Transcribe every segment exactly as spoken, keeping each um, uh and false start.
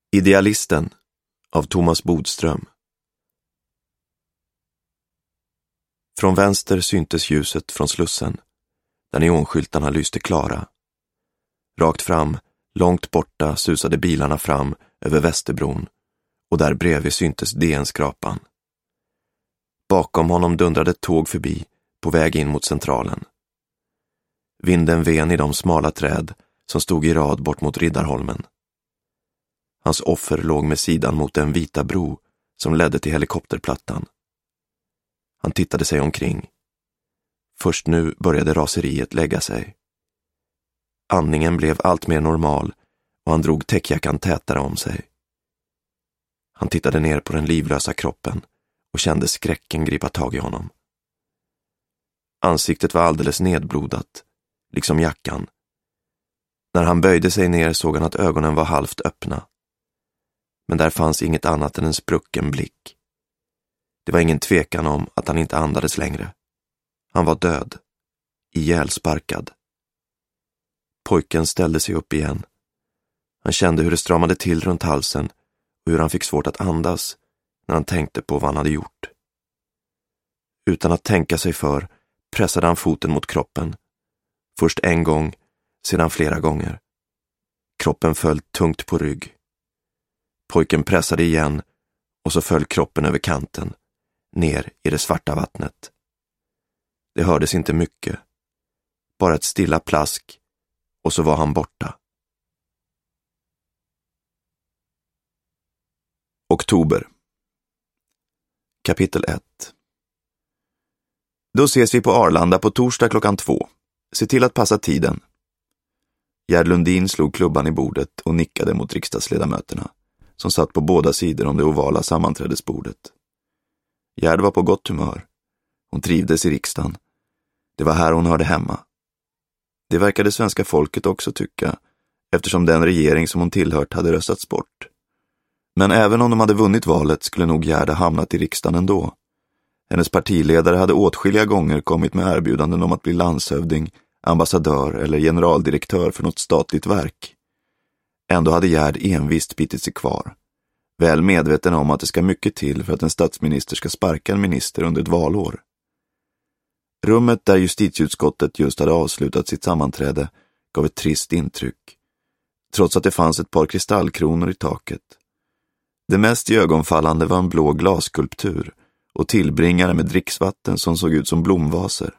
Idealisten av Thomas Bodström. Från vänster syntes ljuset från Slussen, där neonskyltarna lyste klara. Rakt fram, långt borta susade bilarna fram över Västerbron, och där bredvid syntes D N-skrapan. Bakom honom dundrade ett tåg förbi, på väg in mot centralen. Vinden ven i de smala träd som stod i rad bort mot Riddarholmen. Hans offer låg med sidan mot den vita bro som ledde till helikopterplattan. Han tittade sig omkring. Först nu började raseriet lägga sig. Andningen blev allt mer normal och han drog täckjackan tätare om sig. Han tittade ner på den livlösa kroppen och kände skräcken gripa tag i honom. Ansiktet var alldeles nedblodat, liksom jackan. När han böjde sig ner såg han att ögonen var halvt öppna. Men där fanns inget annat än en sprucken blick. Det var ingen tvekan om att han inte andades längre. Han var död, ihjälsparkad. Pojken ställde sig upp igen. Han kände hur det stramade till runt halsen och hur han fick svårt att andas när han tänkte på vad han hade gjort. Utan att tänka sig för pressade han foten mot kroppen. Först en gång, sedan flera gånger. Kroppen föll tungt på rygg. Pojken pressade igen och så föll kroppen över kanten, ner i det svarta vattnet. Det hördes inte mycket. Bara ett stilla plask och så var han borta. Oktober. Kapitel ett. Då ses vi på Arlanda på torsdag klockan två. Se till att passa tiden. Gerd Lundin slog klubban i bordet och nickade mot riksdagsledamöterna, som satt på båda sidor om det ovala sammanträdesbordet. Gerd var på gott humör. Hon trivdes i riksdagen. Det var här hon hörde hemma. Det verkade svenska folket också tycka, eftersom den regering som hon tillhört hade röstats bort. Men även om de hade vunnit valet skulle nog Gerd ha hamnat i riksdagen ändå. Hennes partiledare hade åtskilliga gånger kommit med erbjudanden om att bli landshövding, ambassadör eller generaldirektör för något statligt verk. Ändå hade Gerd envist bitit sig kvar, väl medveten om att det ska mycket till för att en statsminister ska sparka en minister under ett valår. Rummet där justitieutskottet just hade avslutat sitt sammanträde gav ett trist intryck, trots att det fanns ett par kristallkronor i taket. Det mest ögonfallande var en blå glasskulptur och tillbringare med dricksvatten som såg ut som blomvaser.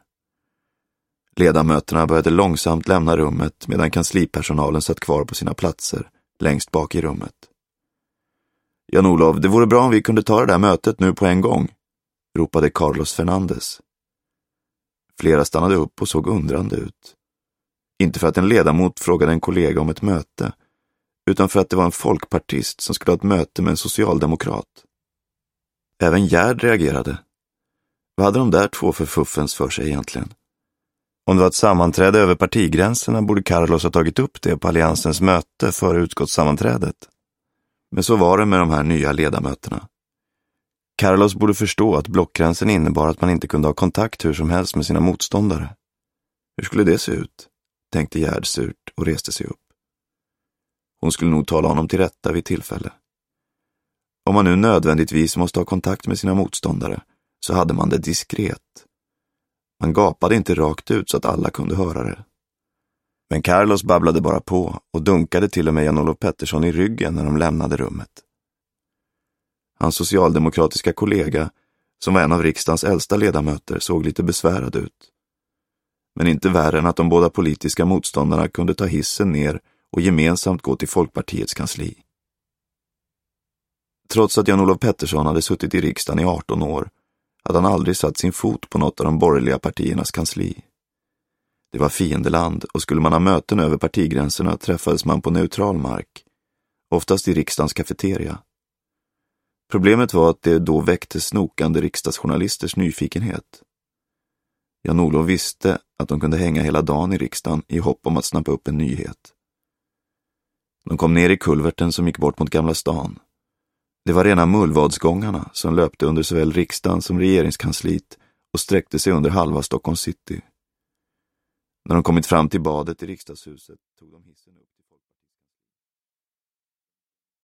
Ledamöterna började långsamt lämna rummet medan kanslipersonalen satt kvar på sina platser längst bak i rummet. Jan-Olov, det vore bra om vi kunde ta det där mötet nu på en gång, ropade Carlos Fernandes. Flera stannade upp och såg undrande ut. Inte för att en ledamot frågade en kollega om ett möte, utan för att det var en folkpartist som skulle ha ett möte med en socialdemokrat. Även Gerd reagerade. Vad hade de där två för fuffens för sig egentligen? Om det var ett sammanträde över partigränserna borde Carlos ha tagit upp det på alliansens möte före utskottssammanträdet. Men så var det med de här nya ledamöterna. Carlos borde förstå att blockgränsen innebar att man inte kunde ha kontakt hur som helst med sina motståndare. Hur skulle det se ut? Tänkte Gerd surt och reste sig upp. Hon skulle nog tala honom till rätta vid tillfälle. Om man nu nödvändigtvis måste ha kontakt med sina motståndare så hade man det diskret. Man gapade inte rakt ut så att alla kunde höra det. Men Carlos babblade bara på och dunkade till och med Jan-Olof Pettersson i ryggen när de lämnade rummet. Hans socialdemokratiska kollega, som var en av riksdagens äldsta ledamöter, såg lite besvärad ut. Men inte värre än att de båda politiska motståndarna kunde ta hissen ner och gemensamt gå till Folkpartiets kansli. Trots att Jan-Olof Pettersson hade suttit i riksdagen i arton år hade han aldrig satt sin fot på något av de borgerliga partiernas kansli. Det var fiendeland och skulle man ha möten över partigränserna träffades man på neutral mark, oftast i riksdagens kafeteria. Problemet var att det då väckte snokande riksdagsjournalisters nyfikenhet. Jan-Olof visste att de kunde hänga hela dagen i riksdagen i hopp om att snappa upp en nyhet. De kom ner i kulverten som gick bort mot Gamla stan. Det var rena mullvadsgångarna som löpte under såväl riksdagen som regeringskansliet och sträckte sig under halva Stockholms city. När de kommit fram till badet i riksdagshuset tog de hissen upp.